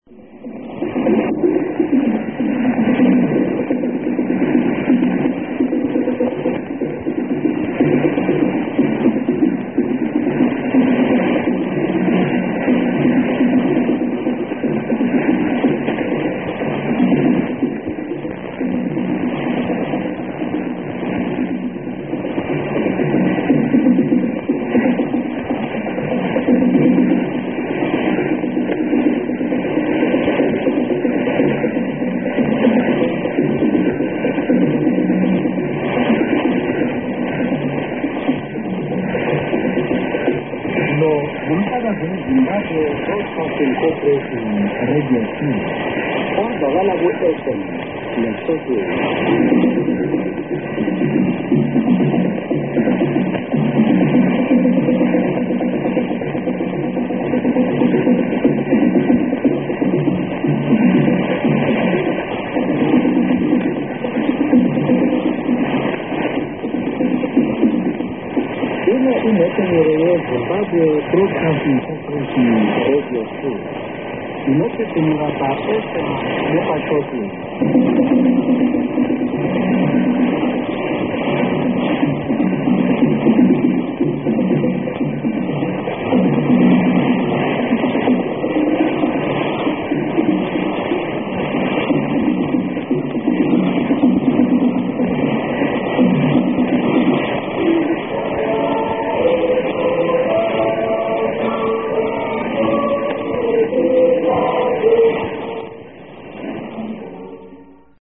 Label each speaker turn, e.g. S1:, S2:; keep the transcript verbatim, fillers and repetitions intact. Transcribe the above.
S1: Cuando da la vuelta al sol, la sociedad. Tiene un hecho de Zimbabwe, Broadcasting Corporation, Radio Two. Y no se tenga para esta, no para